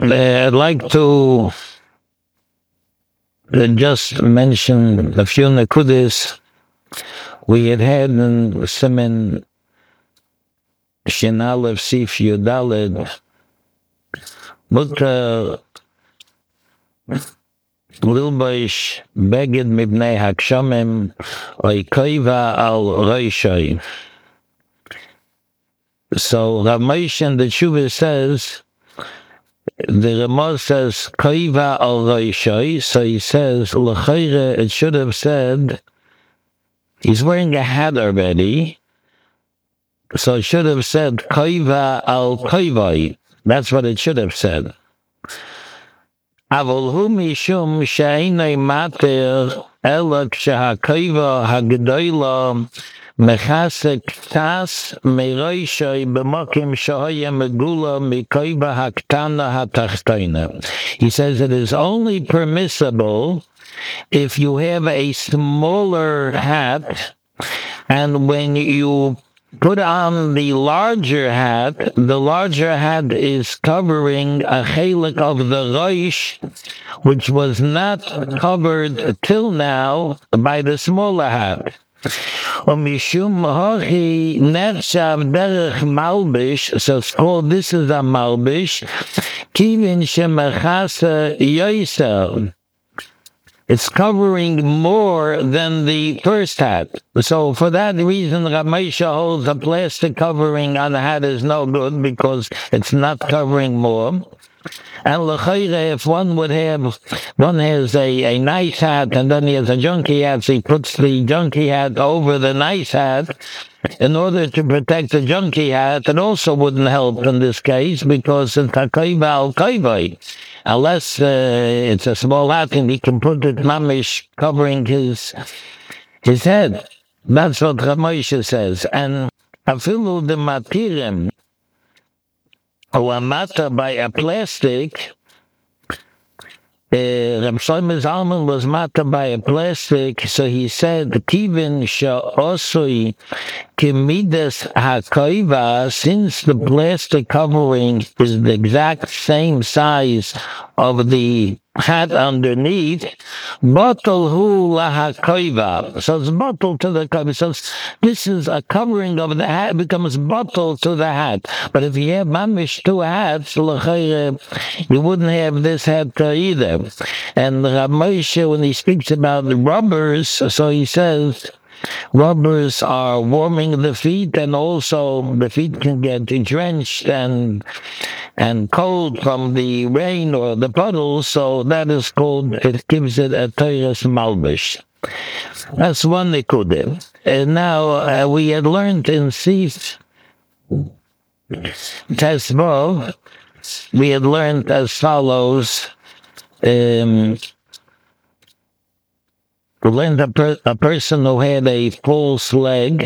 I'd like to just mention a few nakudis we had in Siman Shin Aleph Sif Yudalid. Mutter Lilboish Beged Mibnei Hakshamim Oikoiva al Roishoi. So Rav Moshe in the Tshuva says, the Ramah says Koiva al Roishoi, so he says L'chayre, it should have said he's wearing a hat already, so it should have said Koiva al Koivai. That's what it should have said. Avol hu mishum she'einei mater ela k'shehakoiva hagdoila mechasek tas meroishoi b'mokim shehoya megula mikoiva haktana hatachtoina. He says it is only permissible if you have a smaller hat, and when you put on the larger hat is covering a chelik of the roish, which was not covered till now by the smaller hat. Mishum hochi nechshav derech malbish, so it's called, this is a malbish, kivin shemachasa yoiser. It's covering more than the first hat. So for that reason, Rav Moshe holds a plastic covering on the hat is no good because it's not covering more. And l'chayre, if one has a nice hat and then he has a junky hat, so he puts the junky hat over the nice hat in order to protect the junky hat, it also wouldn't help in this case because it's a koiva al koivai. Unless it's a small hat and he can put it mamish covering his head. That's what Rav Moshe says. And afilu de matirim, or a matter by a plastic, Reb Shlomo Zalman was matter by a plastic, so he said, Kivin she'osui kimidas hakoiva, since the plastic covering is the exact same size of the hat underneath, bottle hu lahakoiva. So it's bottle to the koiva. So this is a covering of the hat, becomes bottle to the hat. But if you have mamish two hats, you wouldn't have this hat either. And Rav Moshe, when he speaks about the rubbers, so he says, rubbers are warming the feet, and also the feet can get drenched and cold from the rain or the puddles, so that is called, it gives it a Teiras Malbish. That's one nekudah. And now we had learned in Sif Tesvav, we had learned as follows. We learned a person who had a false leg.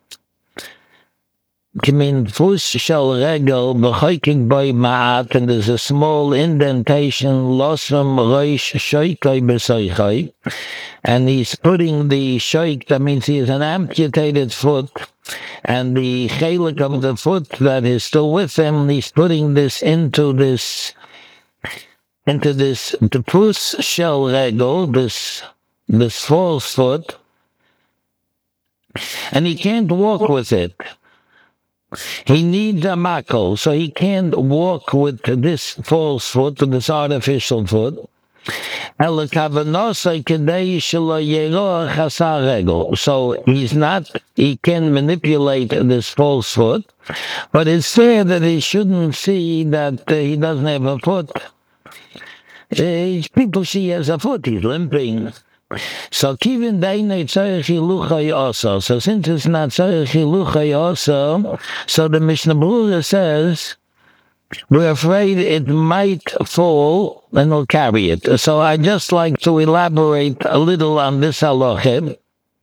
Fuss shel regel b'choiking boy ma'at, and there's a small indentation, losam roish shoikoi b'soichoi, and he's putting the shoik, that means he has an amputated foot, and the chelik of the foot that is still with him, he's putting this into the fuss shel regel, this false foot, and he can't walk with it. He needs a makel, so he can't walk with this false foot, with this artificial foot. So he can manipulate this false foot, but it's fair that he shouldn't see that he doesn't have a foot. People see he has a foot, he's limping. So kivin dainei tzarech hiluchay also. So since it's not tzarech hiluchay also, so the Mishnah Berurah says, we're afraid it might fall and we'll carry it. So I'd just like to elaborate a little on this halachah.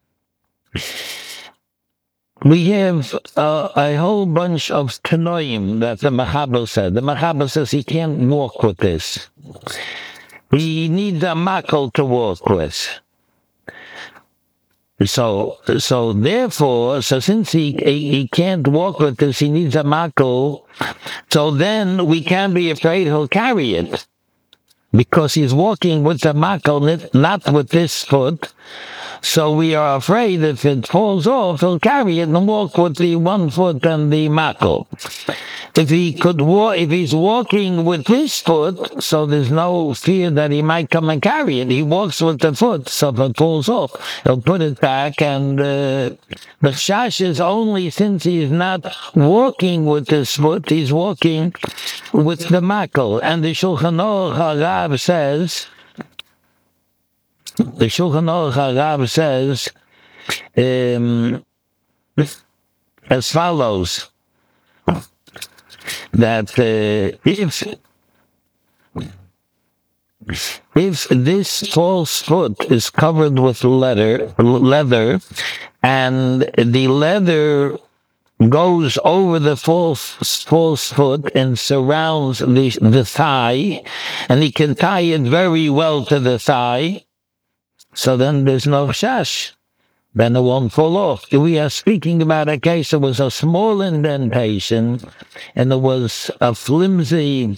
We have a whole bunch of tanoim that the Mechaber said. The Mechaber says he can't walk with this. He needs a makel to walk with. So therefore, so since he can't walk with this, he needs a makel. So then we can't be afraid he'll carry it, because he's walking with the makel, not with this foot. So we are afraid if it falls off, he'll carry it and walk with the one foot and the makel. If he's walking with his foot, so there's no fear that he might come and carry it. He walks with the foot, so if it falls off, he'll put it back. And the chash is only since he's not walking with his foot, he's walking with the makel. And the Shulchan Aruch Harav says, as follows, that if this false foot is covered with leather, and the leather goes over the false foot and surrounds the thigh, and he can tie it very well to the thigh, so then there's no chash. Then it won't fall off. We are speaking about a case that was a small indentation, and it was flimsily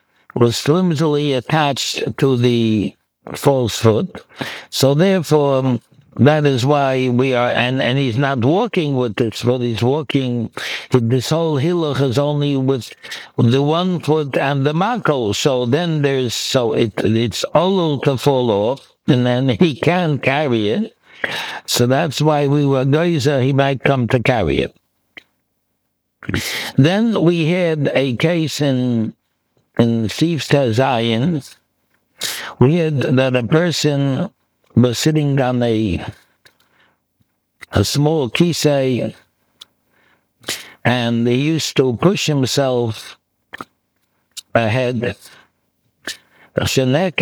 attached to the false foot. So therefore, that is why we are, and he's not walking with this foot, he's walking, this whole hiluch is only with the one foot and the makel. So then it's olul to fall off, and then he can't carry it. So that's why we were geyser, he might come to carry it. Then we had a case in Sif Tezayin. We had that a person was sitting on a small kisei, and he used to push himself ahead. That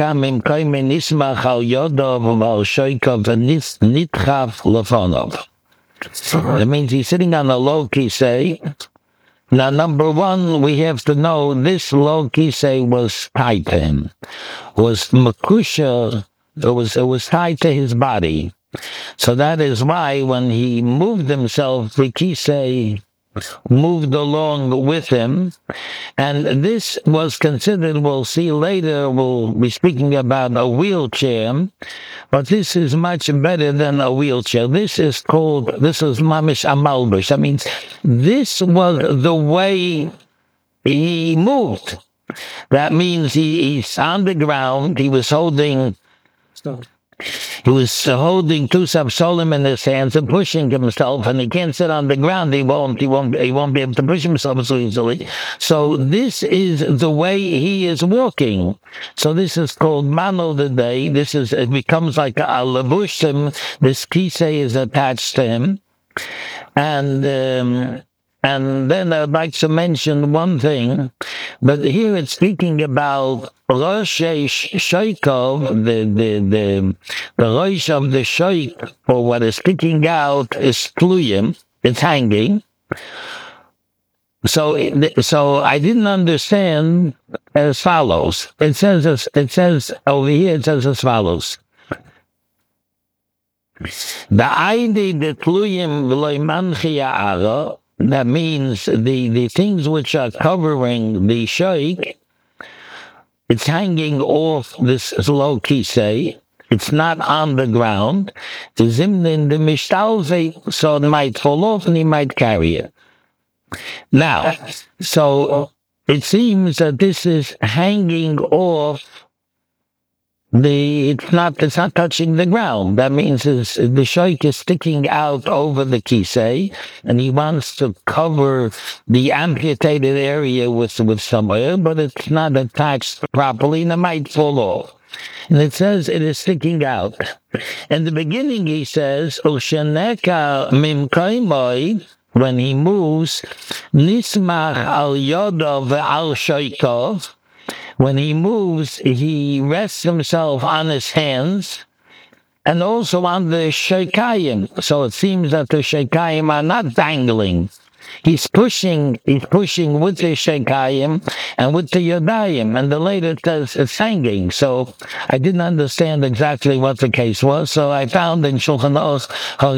means he's sitting on a low kisei. Now, number one, we have to know this low kisei was tied to him, was makusha. It was tied to his body. So that is why when he moved himself, the kisei moved along with him. And this was considered, we'll see later, we'll be speaking about a wheelchair, but this is much better than a wheelchair. This is mamish amalbush. I mean, this was the way he moved. That means he's on the ground, he was holding two sapsolim in his hands and pushing himself, and he can't sit on the ground. He won't be able to push himself so easily. So this is the way he is walking. So this is called mano today. It becomes like a lavushim. This kisei is attached to him, and then I'd like to mention one thing, but here it's speaking about Rosh Shoykov, the Rosh of the Shoyk, or what is sticking out, is tluyim, it's hanging. So I didn't understand as follows. It says over here, it says as follows. The ID the tluyim v'loy manchia ara. That means the things which are covering the shoik, it's hanging off this low kisei. It's not on the ground. The zimnin, the mishtalve, so it might fall off and he might carry it. Now, so it seems that this is hanging off it's not touching the ground. That means the shoik is sticking out over the kisei, and he wants to cover the amputated area with some oil, but it's not attached properly, and it might fall off. And it says it is sticking out. In the beginning, he says, "Usheneka mimkaimoi." When he moves, nismach al yodov al shoikov. When he moves, he rests himself on his hands and also on the sheikayim. So it seems that the sheikayim are not dangling. he's pushing with the Sheikayim and with the Yodayim, and the later says it's hanging. So I didn't understand exactly what the case was, so I found in Shulchan Aruch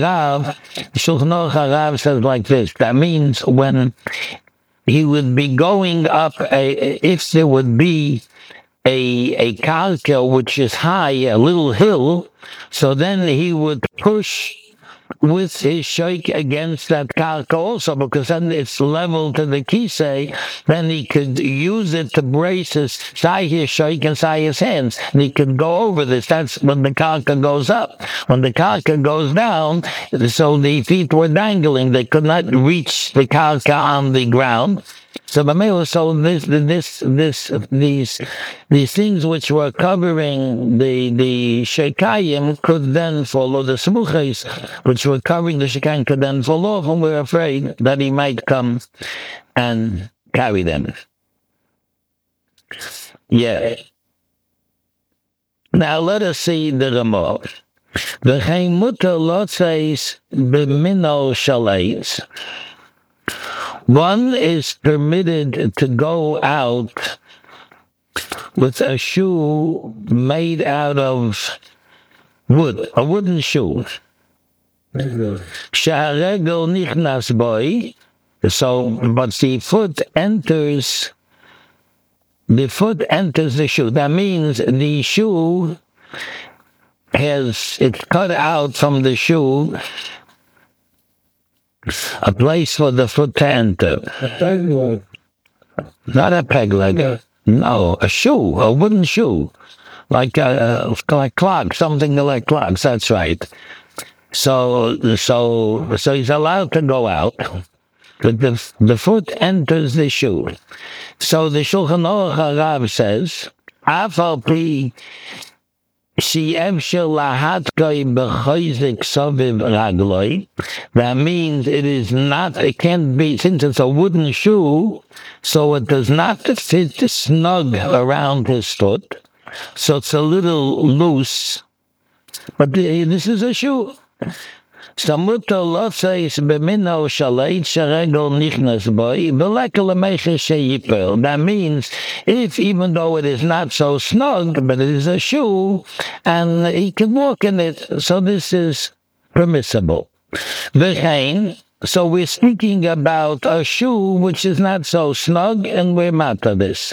Harav says like this, that means when he would be going up, if there would be a karka which is high, a little hill, so then he would push with his sheik against that karka also, because then it's level to the kisei. Then he could use it to brace his sheik and his hands, and he could go over this. That's when the karka goes up. When the karka goes down, so the feet were dangling. They could not reach the karka on the ground. So these things which were covering the Sheikayim could then fall, or the Smuches which were covering the Sheikayim could then fall off, and we're afraid that he might come and carry them. Yeah. Now let us see the Ramah. V'chein mutar lotzeis b'mino shaleit. One is permitted to go out with a shoe made out of wood, a wooden shoe. Sheharegel nichnas boi. So, but the foot enters the shoe. That means the shoe it's cut out from the shoe, a place for the foot to enter. Not a peg leg. No, a shoe, a wooden shoe, like clogs, something like clogs. That's right. So he's allowed to go out, but the foot enters the shoe. So the Shulchan Aruch Harav says, "Afal pi that means it can't be, since it's a wooden shoe, so it does not fit snug around his foot, so it's a little loose, but this is a shoe. That means if, even though it is not so snug, but it is a shoe, and he can walk in it, so this is permissible. So we're speaking about a shoe which is not so snug, and we're mata this.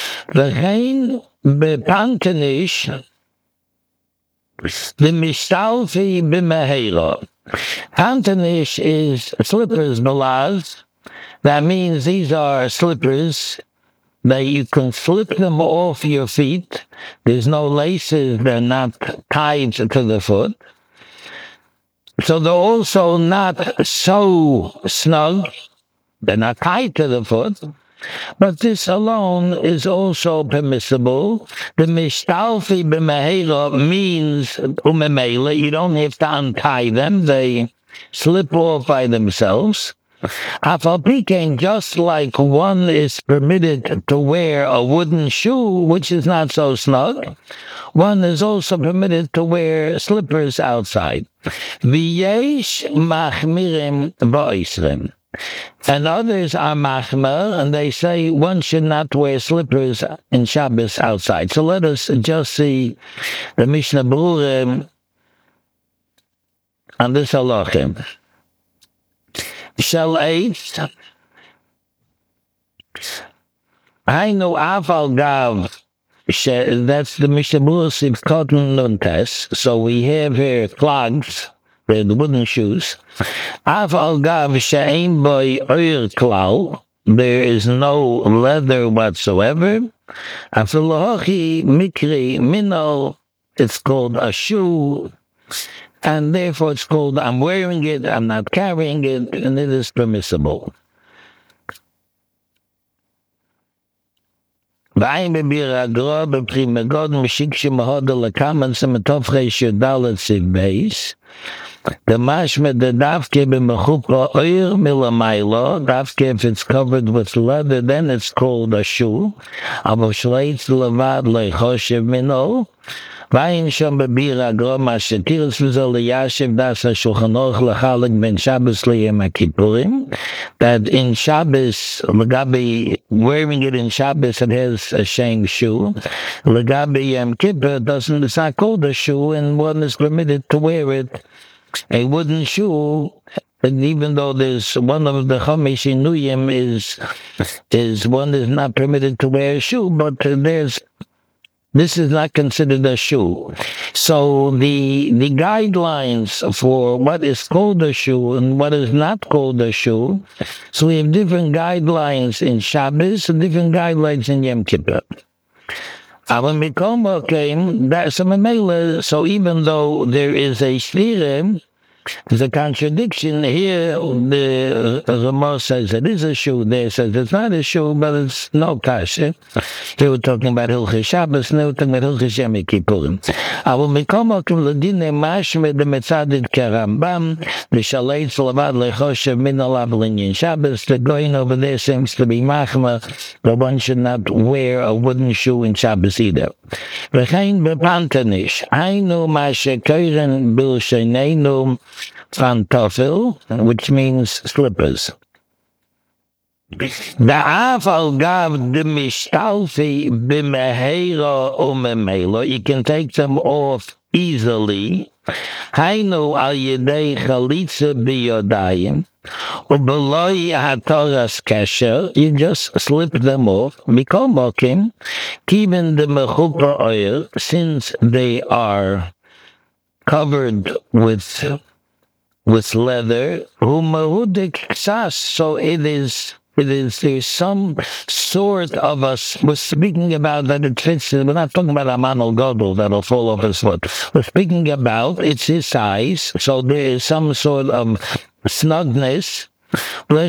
The Mishtalfi b'mehera. Pantanish is slippers, malaz. That means these are slippers that you can slip them off your feet. There's no laces, they're not tied to the foot. So they're also not so snug, they're not tied to the foot. But this alone is also permissible. The mishtalfi b'mehera means umemela. You don't have to untie them; they slip off by themselves. Afal pikein, just like one is permitted to wear a wooden shoe, which is not so snug, one is also permitted to wear slippers outside. V'yesh machmirim ba'isrim. And others are machmer, and they say one should not wear slippers in Shabbos outside. So let us just see the Mishnah Berurah on this halachim. Shall eight, I know afal gav. That's the Mishnah Berurah cotton nuntes. So we have here clogs. The wooden shoes. Afal gav she'ein boy oir klal. There is no leather whatsoever. Afilochi mikri minol. It's called a shoe, and therefore it's called I'm wearing it, I'm not carrying it, and it is permissible. V'ayim b'bir agra b'pri megod m'shik shemahoda l'kaman semetofrei shirdalet siv beis. The mashma the davke b'mechupra oir milamaylo. Davke, if it's covered with leather, then it's called a shoe. Aber shleitz levad lechoshev mino. Vayin shom bebira groma shetiris v'zol liyashiv das ha-shulchan aruch lechalik ben Shabbos liyom ha-kippurim. That in Shabbos, legabi wearing it in Shabbos, it has a shame shoe. Legabi Yom Kippur doesn't. It's not called a shoe, and one is permitted to wear it. A wooden shoe, and even though there's one of the Chomesh Inuyim is one is not permitted to wear a shoe, but this is not considered a shoe. So the guidelines for what is called a shoe and what is not called a shoe, so we have different guidelines in Shabbos and different guidelines in Yom Kippur. When Mikoma came, that's a memela. So even though there is a shvira, there's a contradiction here. The Ramah says it is a shoe. There says it's not a shoe, but it's no kasha. They were talking about Hilchos Shabbos, and they were talking about Hilchos Yom Kippurim. When Mikoma came, the Dinei Mashme the Metzadid Kerambam, the Shaleitz Levad Lechoshev Min Alav Linyan Shabbos. The going over there seems to be machma. The one should not wear a wooden shoe in Shabbos either. V'chein bepantanish. Ainu ma'shekeiren bil sheneinu fantofel, which means slippers. Da'af al gav de mishtalfi b'meheira umemelo. You can take them off easily. Hainu al yedei chalitza biyodayim. Ubeloi hatoras kesher. You just slip them off. Mikol mokim. Kiven de mechupra oil. Since they are covered with leather, so there's some sort of we're speaking about that it fits, we're not talking about a manol godel that'll fall off his foot. We're speaking about it's his size, so there is some sort of snugness. We're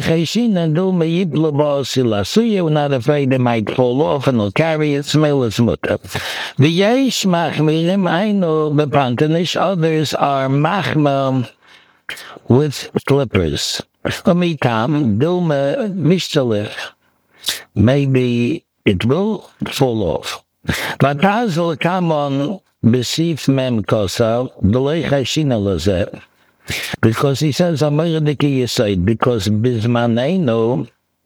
not afraid it might fall off and will carry it, smell its mutter. The yesh machmirim, I know the pantanish, others are machma with slippers. Maybe it will fall off. But Hazel come on besif mem kosa, because he says, because Bismaneno,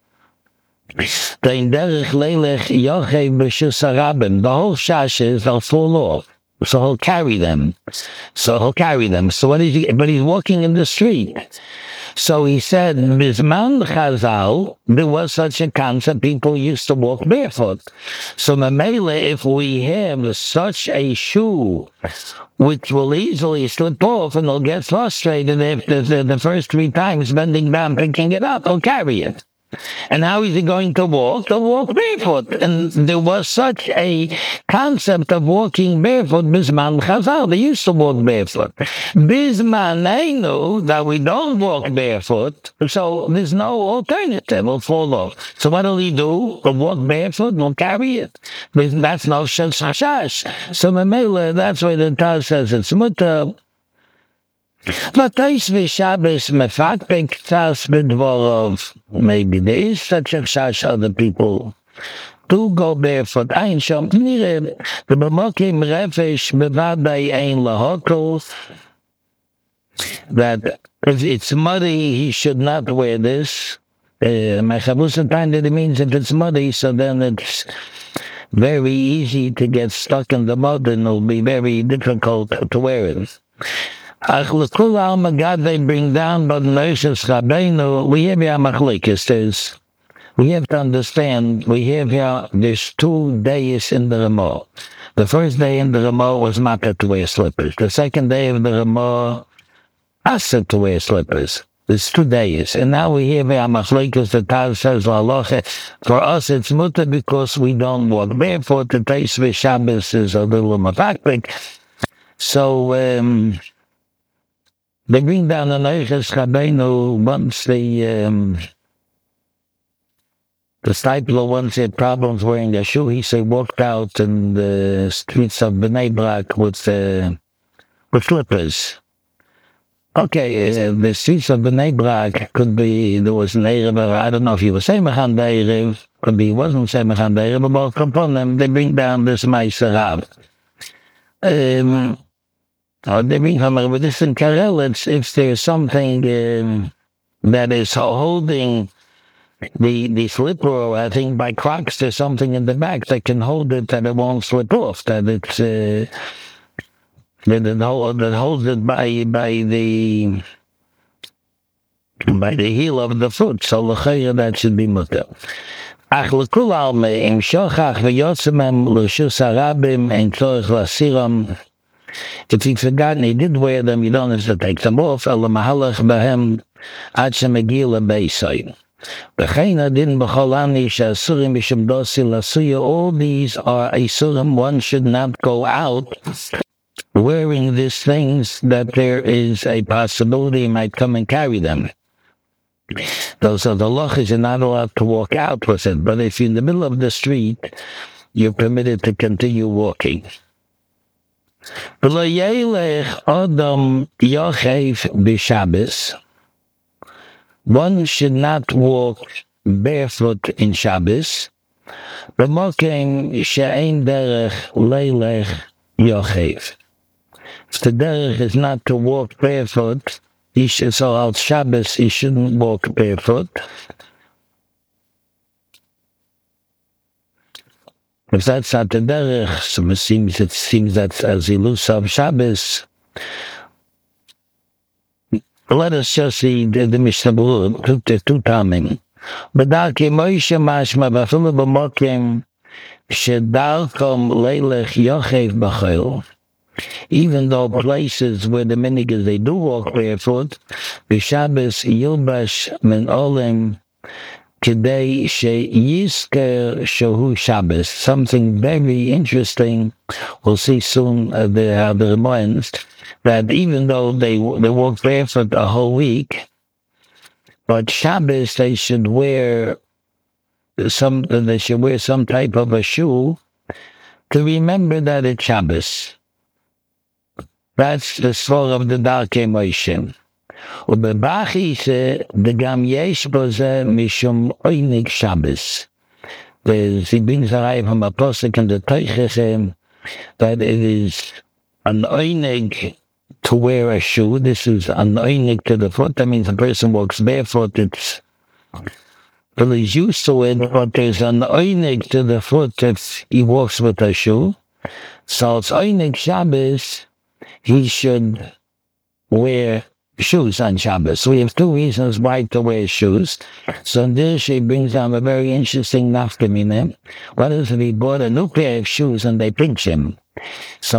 the whole shashes will fall off. So he'll carry them. So what is he? But he's walking in the street. So he said, Bisman Chazal, there was such a concept, people used to walk barefoot. So Mamela, if we have such a shoe, which will easily slip off and they'll get frustrated if the first 3 times bending down, picking it up, they'll carry it. And how is he going to walk? They'll walk barefoot. And there was such a concept of walking barefoot, Bisman Chazal. They used to walk barefoot. Bisman, I know that we don't walk barefoot, so there's no alternative. We'll fall off. So what'll he do? He'll walk barefoot and we'll carry it. That's no shashash. So Mamela, that's why the Taz says it's mutter. But Shabbos mefakpek tzas b'dvorov. Maybe there is such a chash other people do go barefoot. Ein shom nire the b'mokim refesh b'vadai ein lahokol. That if it's muddy, he should not wear this. My chavusa time that it means if it's muddy, so then it's very easy to get stuck in the mud and it'll be very difficult to wear it. God, they bring down, but we have here machlekes. We have to understand, there's 2 days in the Ramah. The first day in the Ramah was matter to wear slippers. The second day of the Ramah, asked to wear slippers. There's 2 days. And now we have here machlekes, the Taz says, for us it's mutter because we don't walk barefoot. The taste of Shabbos is a little mafaklik. So, they bring down the Neiches Rabbeinu once the disciple once had problems wearing a shoe. He said walked out in the streets of Bnei Brak with slippers. Okay, the streets of Bnei Brak could be, there was an Erev, I don't know if he was Semachan Be'erev, could be he wasn't Semachan Be'erev, but both upon them, they bring down this Meiser Rav. Or they bring from with this in Karel, if there's something that is holding the slipper, I think by Crocs there's something in the back that can hold it that it won't slip off, that it's that holds it by the heel of the foot, so l'chayra that should be mutter. Ach l'kul alme im shochach v'yotzemem l'shus harabim ein tzorich l'asiram. If he forgotten he did wear them, you don't have to take them off. Ela mahalach b'hem ad shemegi l'beisai. B'cheina din b'chol ani she'asurim b'shem dosi l'asuya. All these are asurim. One should not go out wearing these things that there is a possibility he might come and carry them. Those are the lochas, you're not allowed to walk out with it, but if you're in the middle of the street, you're permitted to continue walking. One should not walk barefoot in Shabbos. If the derech is not to walk barefoot, so out Shabbos, he shouldn't walk barefoot. If that's not the derech, so it seems that as he loses of Shabbos. Let us just see the Mishnah Berurah, the two timing. B'darkei Moshe mashma b'afilu b'mokim shedarkom leilech yochev b'chol. Even though places where the minhag they do walk barefoot, b'Shabbos yilbash min olim kedei sheyizker shehu Shabbos. Something very interesting. We'll see soon how the reminds that even though they walk barefoot a whole week, but Shabbos they should wear some type of a shoe to remember that it's Shabbos. That's the story of the Darkei Moshe. Ubebachi se the gam yesh boze mishum oinig Shabbos. He brings a from a posuk in the Teiches that it is an oinig to wear a shoe. This is an oinig to the foot. That means a person walks barefoot. Well, he's used to it, but there's an oinig to the foot if he walks with a shoe. So it's oinig Shabbos. He should wear shoes on Shabbos. So we have two reasons why to wear shoes. So this she brings down a very interesting nafkamina. What is if he bought a new pair of shoes and they pinch him? So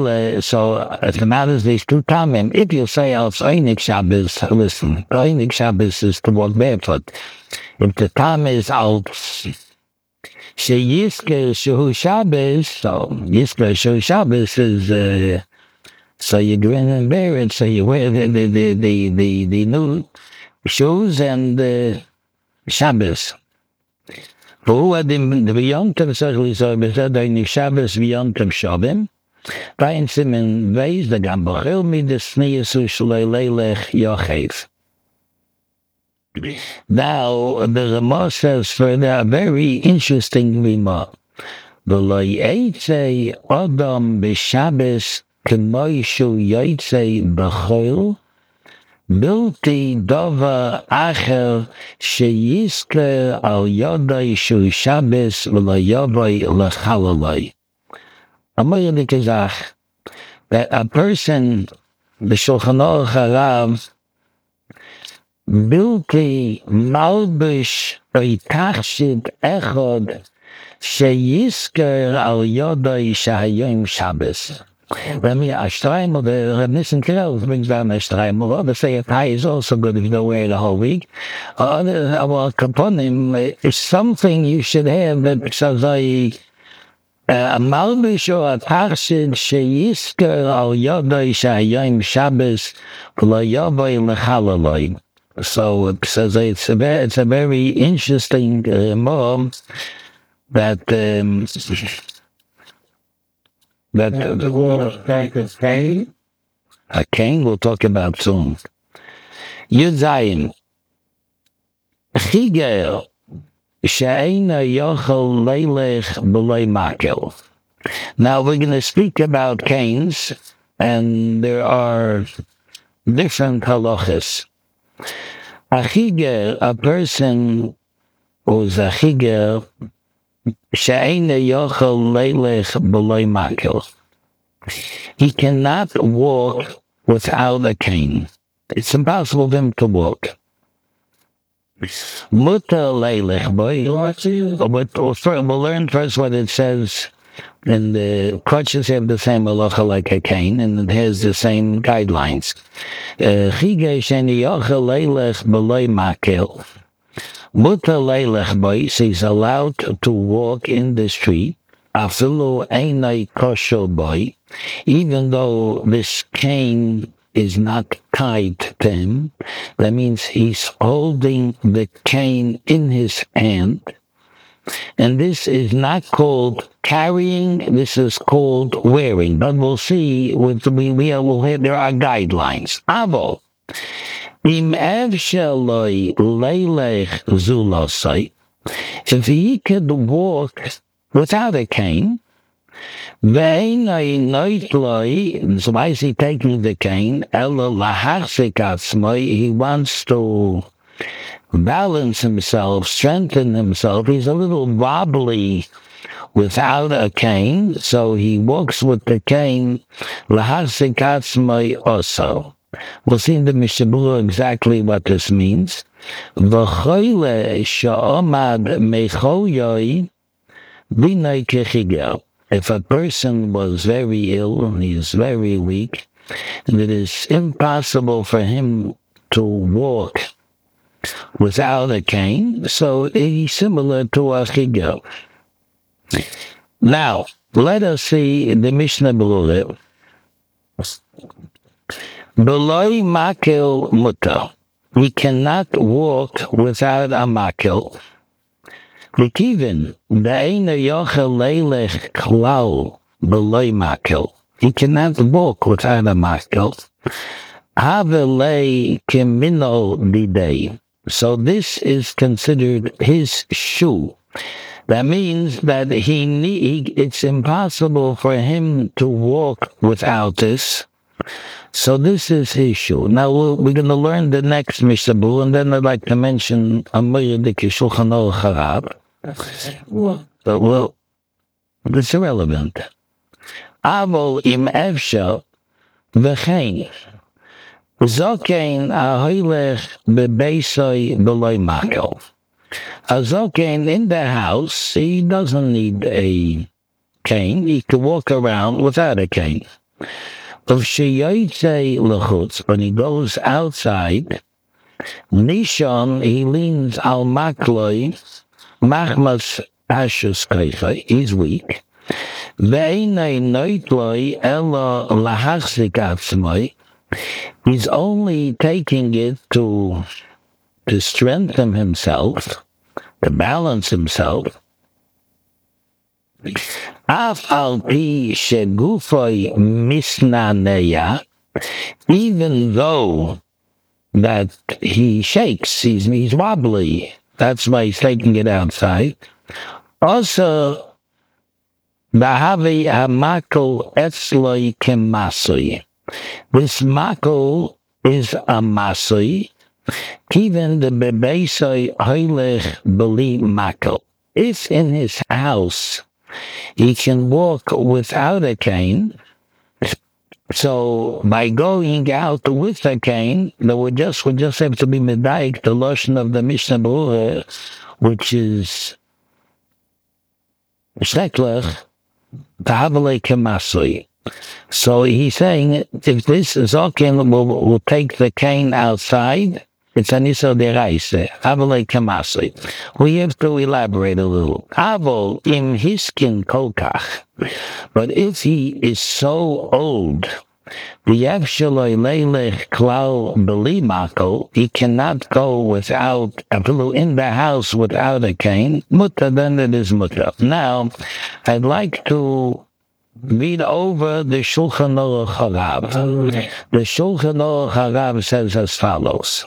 as the matters these two tamim, if you say als Einig Shabbos, listen, Einig Shabbos is to walk barefoot. If the tam is als Sheyisker Shehu Shabbos, so Yisker Shehu Shabbos is so you grin and bear it, so you wear the new shoes and Shabbos. Who had the B'yontav certainly so said in Shabbos B'yontav Shavim. Find him in ways the Gambachil me the Sneyasu Shalelech Yochev. Now the Ramah says further a very interesting remark. The Loyetze Adam B'Shabbos K'moishu Yoytze B'chol Bilti Dova Acher Sheyizker Al Yodai Shu Shabbos V'Layovai L'Chalalai. Amoyeli Kazach, that a person, the Shulchan Aruch Harav, Bilti Malbish Oitachshit Echod Sheyizker Al Yodai Shahayim Shabbos. When we are Shtreimel, the Reb Nissen Karel brings down a Shtreimel. Others say a tie is also good if you don't wear it the whole week. Others, well, Kaponim is something you should have that says a Malbish or a Tarshid Sheyizker Al Yodai Shahayim Shabbos V'Layovai L'Chalalai. So it says it's a very interesting that the word of Shabbos Day, A cane we'll talk about soon. Yud Zayin. Chiger she'eina yochel leilech b'loi makel. Now we're going to speak about canes, and there are different halachas. A chiger, a person who's a chiger, she'eina yochel leilech b'loi makel. He cannot walk without a cane. It's impossible for him to walk. Mutter leilech boy. We'll learn first what it says. And the crutches have the same halacha like a cane, and it has the same guidelines. Chige sheni yochel leilech b'loi makel. Mutter leilech boy, he's allowed to walk in the street. Afilu einai kosher boy, even though this cane is not tied to him. That means he's holding the cane in his hand. And this is not called carrying, this is called wearing. But we'll see, there are guidelines. Avo, im evsheloi leilech zulosai, if he could walk without a cane, so why is he taking the cane? He wants to balance himself, strengthen himself. He's a little wobbly without a cane, so he walks with the cane. Also. We'll see in the Mishnah Berurah exactly what this means. If a person was very ill and he is very weak, and it is impossible for him to walk without a cane, so he's similar to a chiger. Now, let us see the Mishnah Berurah. B'loi makel mutar. We cannot walk without a makel. L'kivin, de'eina yochel leilech klal b'loi makel. He cannot walk without a makel. Havelei kimino bidei. So this is considered his shoe. That means that it's impossible for him to walk without this. So this is his shoe. Now we're going to learn the next Mishnah Berurah, and then I'd like to mention a Moedik Shulchan Aruch Harab. But well, it's irrelevant. Avol im efshar v'chein. Zokein ahoylech bebeisoi b'loi makel. A zokein in the house, he doesn't need a cane. He can walk around without a cane. If sheyoytzei lechutz, when he goes outside, nishon, he leans al makloi, machmas ashus keicha, he's weak. Ve'einei noitloi elo lahachzik atzmoi, he's only taking it to strengthen himself, to balance himself. Af al pi shegufoi misnaneya, even though that he shakes, he's wobbly. That's why he's taking it outside. Also, bahavi hamakol etzloi kemasui. This makol is a masui. Even the bebeisoi hoylech beli makol. If in his house he can walk without a cane, so by going out with a cane, we just have to be medaik the lashon of the Mishnah Berurah, which is sheklech tahavalei kemasui. So he's saying if this zokin will take the cane outside, it's an iso deraisa. Avalei kemasui. We have to elaborate a little. Avol im hiskin kolkach. But if he is so old, the Yavshaloi leilech klal beli mako, he cannot go without, in the house without a cane, mutta, then it is mutta. Now, I'd like to read over the Shulchan Aruch Harav. The Shulchan Aruch Harav says as follows.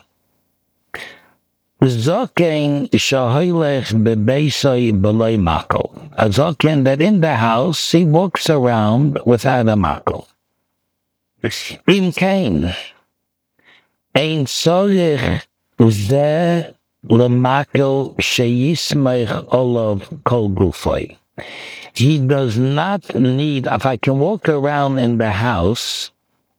Zoken shahoylech bebeisai b'loi makel. A zoken that in the house he walks around without a makel. Im kain ein tzorich zeh lemakel sheyismech olav kol gufay. He does not need, if I can walk around in the house,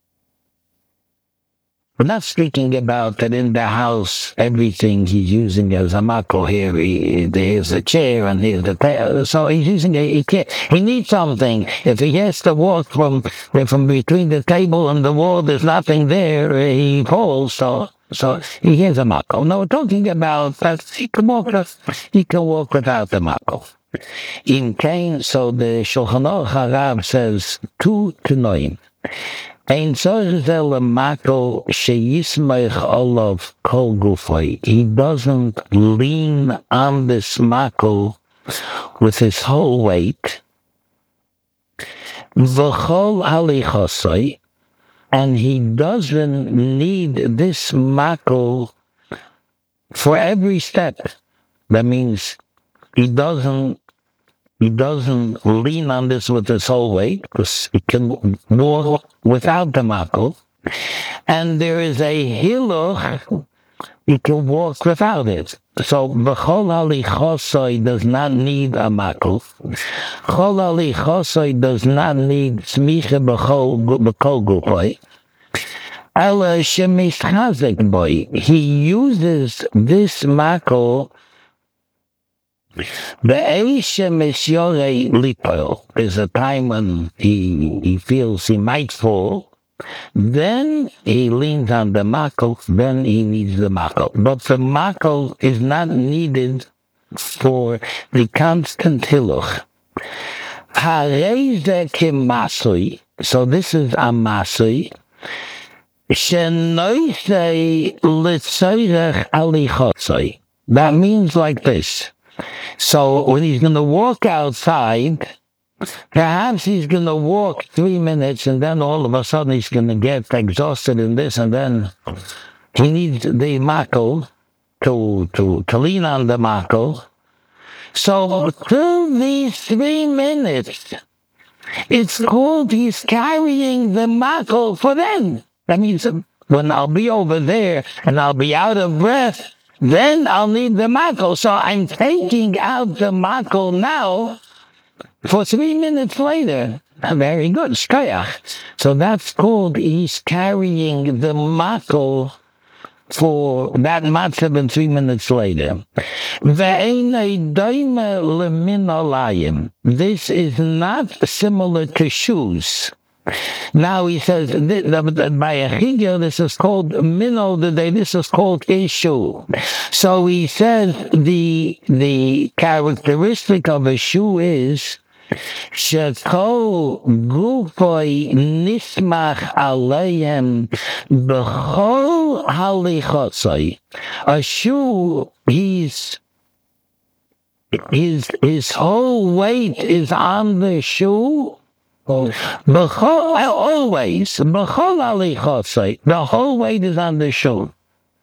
we're not speaking about that in the house, everything he's using as a makel here. There's a chair and here's the table. So he's using he needs something. If he has to walk from between the table and the wall, there's nothing there, he falls. So he has a makel. No, we're talking about that he can walk without the makel. In Cain, so the Shulchan Aruch Harav says 2 to 9. Ein tzorich zeh lemakel sheyismech olav kol gufay. He doesn't lean on this makel with his whole weight. V'chol halichosai, and he doesn't need this makel for every step. That means he doesn't lean on this with his whole weight, because he can walk without the makel. And there is a hiluch, he can walk without it. So, b'chol halichosai does not need a makel. Chol halichosai does not need smicha b'kol gufay. Ela shemischazek boy. He uses this makel. There's a time when he feels he might fall. Then he leans on the makel. Then he needs the makel. But the makel is not needed for the constant hiluch. So this is a masui. That means like this. So when he's going to walk outside, perhaps he's going to walk 3 minutes, and then all of a sudden he's going to get exhausted in this, and then he needs the makel to lean on the makel. So through these 3 minutes, it's called he's carrying the makel for them. That means when I'll be over there and I'll be out of breath, then I'll need the makel. So I'm taking out the makel now for 3 minutes later. Very good. Shkoyach. So that's called he's carrying the makel for that matzav and 3 minutes later. This is not similar to shoes. Now he says, by a chigya, this is called minol today, this is called issue. So he says the characteristic of a shoe is shekol gufay nismach aleihem b'chol halichosai. A shoe, his whole weight is on the shoe. Always, the whole weight is on the shoe.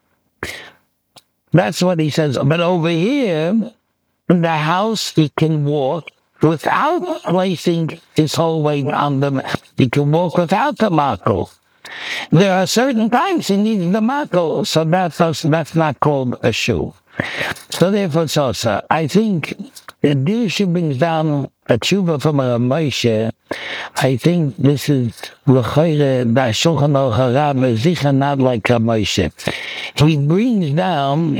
That's what he says. But over here, in the house, he can walk without placing his whole weight on them. He can walk without the makel. There are certain times he needs the makel, so that's not called a shoe. So therefore, Sosa, I think the Dirshu brings down a tshuva from a Moshe. I think this is l'chayre that Shulchan Aruch Harav is sicher not like a Moshe. He brings down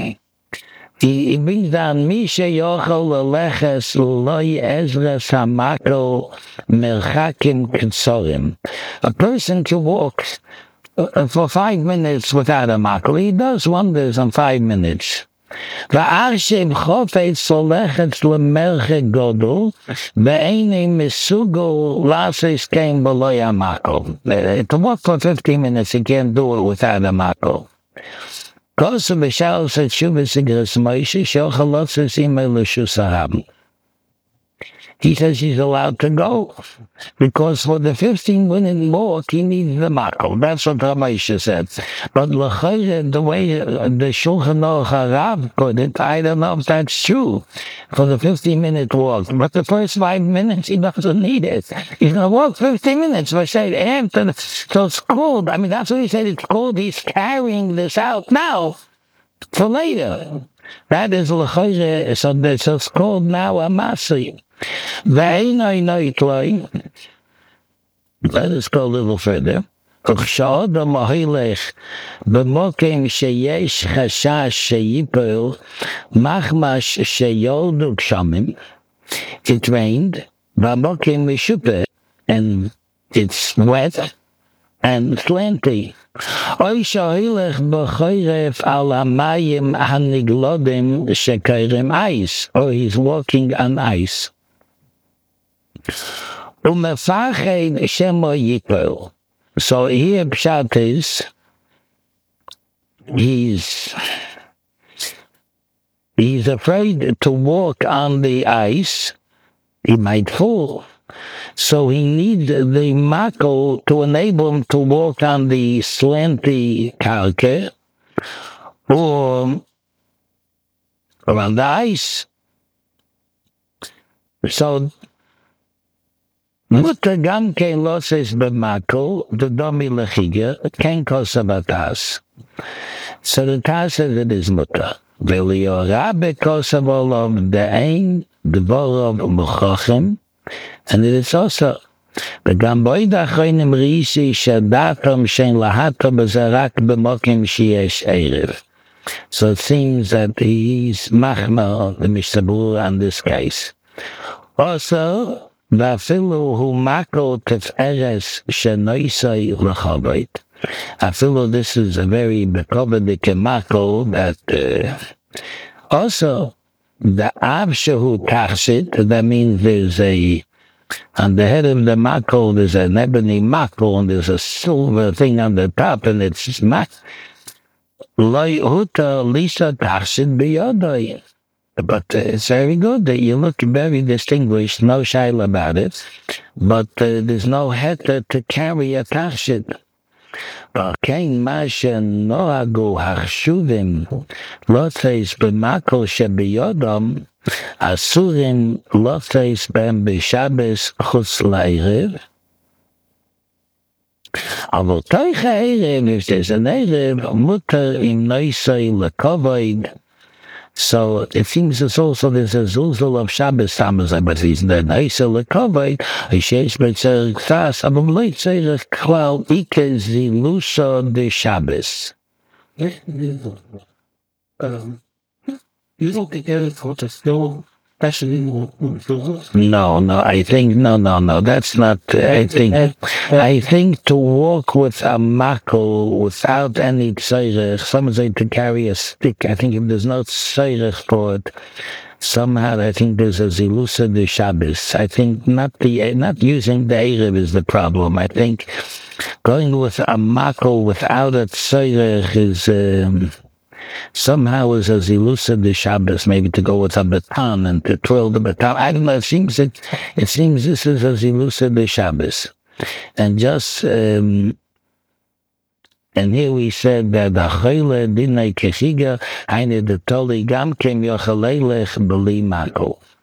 Misha Yochel Leches Loi Ezras Hamakel Merchakim Ketzorim. A person can walk for 5 minutes without a makel. He does wonders in 5 minutes. V'arshem chofetz solechetz lemerche godol ve'enei mesugol lases kein b'loi hamakel. To walk for 15 minutes, he can't do it without a makel. Kosu b'shal set shuvas igres Moshe shochalotzus imei l'shus ha'am. he says he's allowed to go. Because for the 15-minute walk, he needs the makel. That's what Ramesha said. But the way the Shulchan Aruch Harav put it, I don't know if that's true for the 15-minute walk. But the first 5 minutes, he doesn't need it. He's going to walk 15 minutes. I say after, so it's cold. I mean, that's what he said. It's cold. He's carrying this out now for later. That is l'chayre. So it's called now a masi. Let us go a little further. וכשאדם הולך במקום שיש חשש שיפול מחמש שיולדו גשמים, it rained, במקום משופה, and it's wet and slanty. אוי שהולך בחורף על המים הנגלודים שקוראים ice, or he's walking on ice. ומפחד שמו ייפול. So here Pshat is, he's afraid to walk on the ice, he might fall. So he needs the makel to enable him to walk on the slanty karka or on the ice. So Mutter gam kein losses b'makel, the domi lechiga, kein kosabatas. So the Taz says it is mutter. V'liora bekosavol the ein, the volov b'chochem, and it is also the gamboid achronim risi shadatom shen lahatom b'zarak b'mokim sheyesh erev. So it seems that he's machma the Mishabur on this case. Also, ואפילו הוא מקל תפארת שנויסי לחובית. אפילו this is a very bekobedic makel that also the av shehu tachsit, that means there's on the head of the makel there's an ebony makel and there's a silver thing on the top and it's loy huta lisa tachsit biyodoi. But it's very good that you look very distinguished, no shaila about it. But there's no heter to carry a tachshit. Kein masha noagu harshuvim loteis b'makel shebiyodom asurim loteis b'em b'shabes chutz la'erev. Aber toicha erev, if there's an erev, mutter im noisei lekovoid. So it seems it's also there's a zuzul of Shabbos Samazai, but he's the nicer lekovay. I shesh betzer ktas abum leit zeirach klal ike zilusha de Shabbos. You don't think it's what is still especially No, I think no. That's not. I think to walk with a makel without any tzeirech, someone say to carry a stick. I think if there's no tzeirech for it, somehow I think there's a zilusa de Shabbos. I think not using the erev is the problem. I think going with a makel without a tzeirech is. Somehow is a zilusa de Shabbos, maybe to go with a baton and to twirl the baton. I don't know. It seems this is a zilusa de Shabbos, and just and here we said that the chayle dinay keshiga, eine de toli gam kem yochaleilech beli makel.